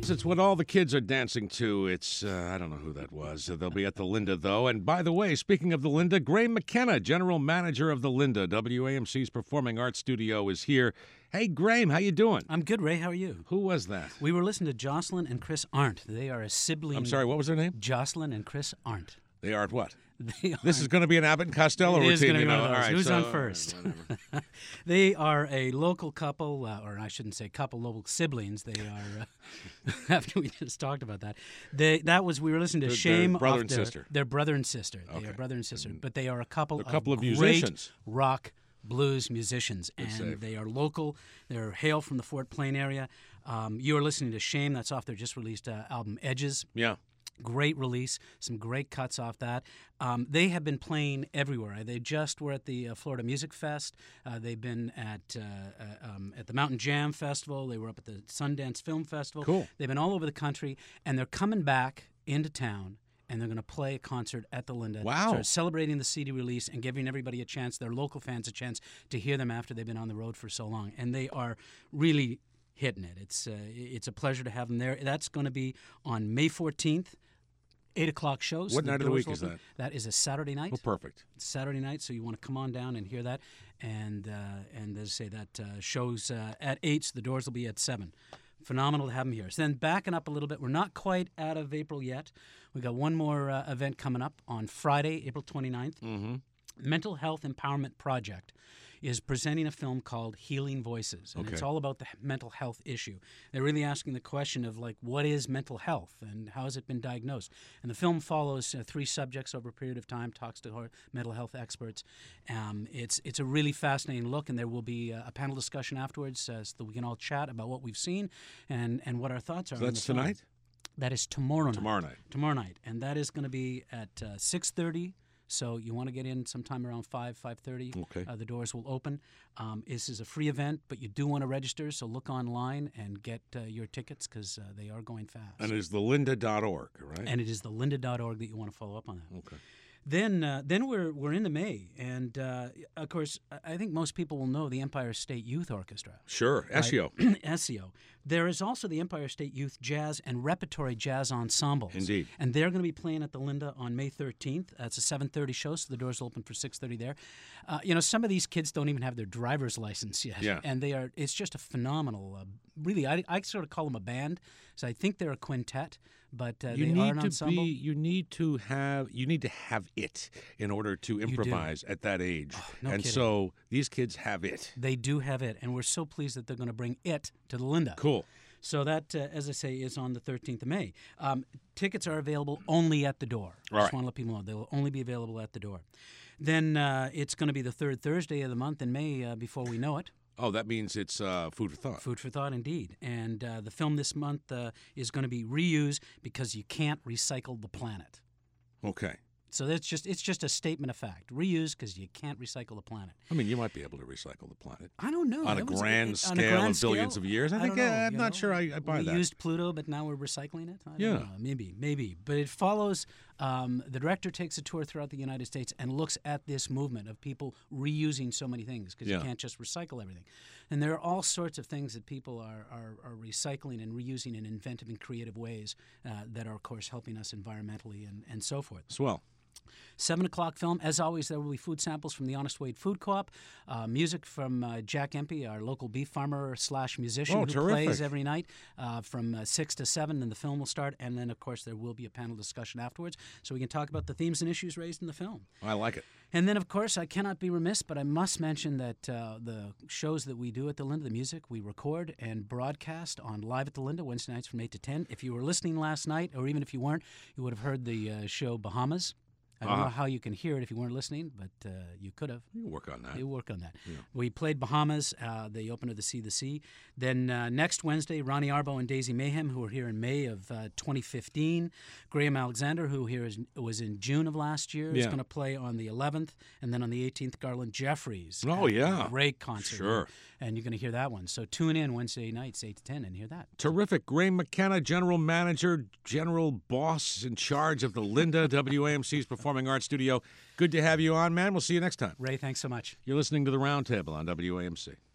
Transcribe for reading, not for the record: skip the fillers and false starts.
It's what all the kids are dancing to. It's, I don't know who that was. They'll be at the Linda, though. And by the way, speaking of the Linda, Graham McKenna, general manager of the Linda, WAMC's Performing Arts Studio, is here. Hey, Graham, how you doing? I'm good, Ray. How are you? Who was that? We were listening to Jocelyn and Chris Arndt. They are a sibling. I'm sorry, what was their name? Jocelyn and Chris Arndt. They are at what? They are, This is going to be an Abbott and Costello routine, It is going to be one of those. All right, Who's so, on first? They are a local couple, or I shouldn't say couple, local siblings. They are, after we just talked about that, we were listening to They're Shame brother off and their, sister. They're brother and sister. They Okay. are brother and sister. But they are a couple of great musicians. rock, blues musicians. Good And save. they are local. They're hail from the Fort Plain area. You are listening to Shame. That's off their just released album, Edges. Yeah. Great release, some great cuts off that. They have been playing everywhere. They just were at the Florida Music Fest. They've been at the Mountain Jam Festival. They were up at the Sundance Film Festival. Cool. They've been all over the country, and they're coming back into town, and they're going to play a concert at the Linda. Wow. Sort of celebrating the CD release and giving everybody a chance, their local fans a chance to hear them after they've been on the road for so long. And they are really hitting it. It's a pleasure to have them there. That's going to be on May 14th. 8 o'clock shows. What night of the doors week is open. that? That is a Saturday night. Oh, perfect. It's Saturday night, so you want to come on down and hear that. And as I say, that shows at 8, so the doors will be at 7. Phenomenal to have them here. So then backing up a little bit, we're not quite out of April yet. We got one more event coming up on Friday, April 29th. Mm-hmm. Mental Health Empowerment Project is presenting a film called Healing Voices, and Okay. it's all about the mental health issue. They're really asking the question of, like, what is mental health and how has it been diagnosed? And the film follows 3 subjects over a period of time, talks to mental health experts. It's a really fascinating look, and there will be a panel discussion afterwards so that we can all chat about what we've seen and what our thoughts are. So on that's the film. tonight? That is tomorrow night. Tomorrow night. And that is going to be at 6:30. So you want to get in sometime around 5:30. Okay. The doors will open. This is a free event, but you do want to register, so look online and get your tickets because they are going fast. And it's thelynda.org, right? And it is thelynda.org that you want to follow up on that. Okay. Then we're into May, and of course I think most people will know the Empire State Youth Orchestra. Sure. SEO. SEO. There is also the Empire State Youth Jazz and Repertory Jazz Ensembles. Indeed. And they're going to be playing at the Linda on May 13th. It's a 7:30 show, so the doors will open for 6:30 there. Some of these kids don't even have their driver's license yet. Yeah. And it's just a phenomenal, really, I sort of call them a band. So I think they're a quintet, but they are an ensemble. You need to have it in order to improvise at that age. no and kidding. so these kids have it. They do have it, and we're so pleased that they're going to bring it to the Linda. Cool. So that, as I say, is on the 13th of May. Tickets are available only at the door. All Just right. want to let people know they'll only be available at the door. Then it's going to be the 3rd Thursday of the month in May before we know it. Oh, that means it's food for thought. Food for thought, indeed. And the film this month is going to be Reuse Because You Can't Recycle the Planet. Okay. So it's just a statement of fact. Reuse because you can't recycle the planet. I mean, you might be able to recycle the planet. I don't know. On a That was- grand on a scale grand of billions scale, of years? I think, don't know, I'm you not know? sure I buy We that. used Pluto, but now we're recycling it? I don't Yeah. know. Maybe. But it follows, the director takes a tour throughout the United States and looks at this movement of people reusing so many things because Yeah. you can't just recycle everything. And there are all sorts of things that people are recycling and reusing in inventive and creative ways that are, of course, helping us environmentally and so forth. Swell. 7 o'clock film. As always, there will be food samples from the Honest Wade Food Co-op, music from Jack Empey, our local beef farmer / musician who terrific. plays every night from 6 to 7, and the film will start. And then, of course, there will be a panel discussion afterwards so we can talk about the themes and issues raised in the film. I like it. And then, of course, I cannot be remiss, but I must mention that the shows that we do at the Linda, the music, we record and broadcast on Live at the Linda Wednesday nights from 8 to 10. If you were listening last night, or even if you weren't, you would have heard the show Bahamas. I don't know how you can hear it if you weren't listening, but you could have. You work on that. You work on that. Yeah. We played Bahamas, the opener to See the Sea. Then next Wednesday, Ronnie Arbo and Daisy Mayhem, who were here in May of 2015. Graham Alexander, who was in June of last year, is Yeah. going to play on the 11th. And then on the 18th, Garland Jeffries. Oh, yeah. Great concert. Sure. And you're going to hear that one. So tune in Wednesday nights, 8 to 10, and hear that. Terrific. Graham McKenna, general manager, general boss in charge of the Linda, WAMC's Performing Arts Studio. Good to have you on, man. We'll see you next time. Ray, thanks so much. You're listening to The Roundtable on WAMC.